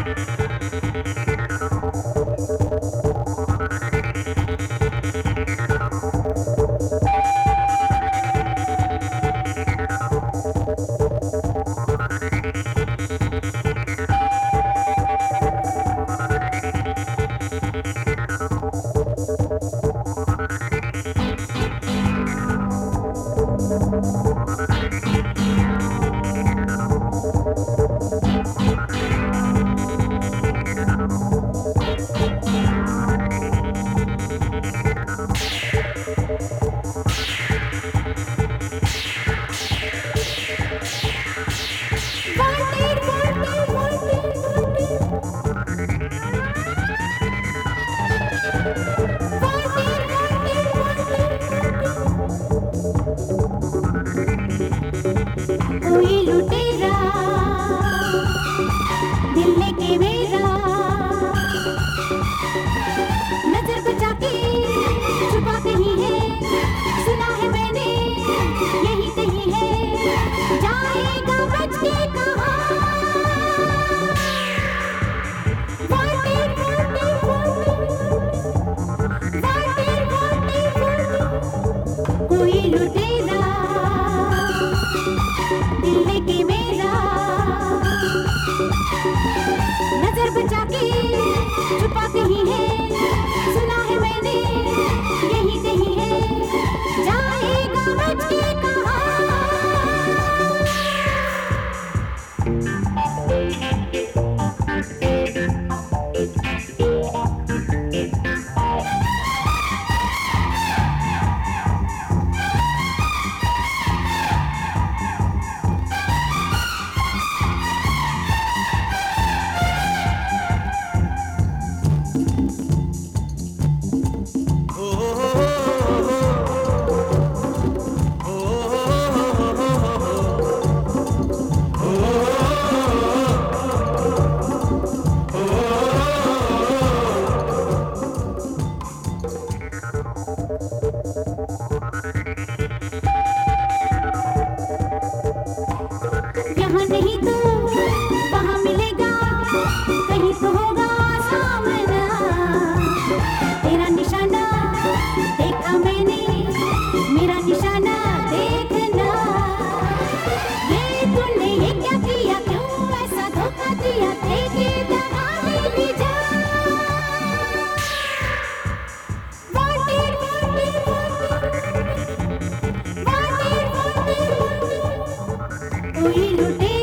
कोई लुटेरा दिल लेके मेरा नजर बचा के छुपा कहीं है, सुना है मैंने यही कहीं है, जाएगा बच के कहाँ। कोई लुटेरा दिल लेके मेरा नजर बचा के छुपा कहीं है, सुना है मैंने यही कहीं है, जाएगा बच के कहाँ। यहाँ नहीं तो वहाँ मिलेगा, कहीं तो होगा सामना, तेरा निशाना देखा मैंने, मेरा निशाना देखना। ये तूने ये क्या किया, क्यों ऐसा धोखा दिया, देखे दगा मेरी जान। Wanted, wanted, wanted, wanted, wanted, wanted। कोई लुटे